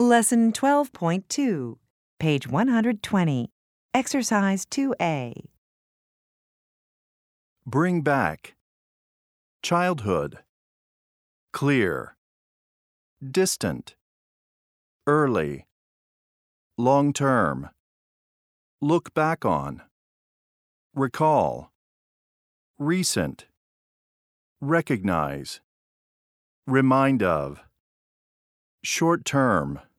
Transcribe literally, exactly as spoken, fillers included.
Lesson twelve point two, page one hundred twenty, Exercise two A. Bring back. Childhood. Clear. Distant. Early. Long term. Look back on. Recall. Recent. Recognize. Remind of. Short term.